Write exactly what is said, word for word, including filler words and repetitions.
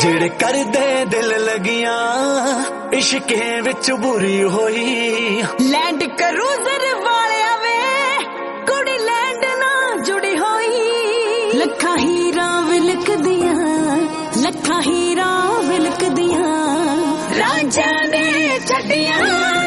ਜਿਹੜੇ ਕਰਦੇ ਦਿਲ ਲਗੀਆਂ ਇਸ਼ਕੇ ਵਿੱਚ ਬੁਰੀ ਹੋਈ। ਲੈਂਡ ਕਰੂਜ਼ਰ ਵਾਲਿਆ ਵੇ ਕੁੜੀ ਲੈਂਡ ਨਾਲ ਜੁੜੀ ਹੋਈ। ਲੱਖਾਂ ਹੀਰਾਂ ਵਿਲਕਦੀਆਂ ਲੱਖਾਂ ਹੀਰਾਂ ਵਿਲਕਦੀਆਂ ਰਾਂਝਾ ਨੇ ਛੱਡੀਆਂ।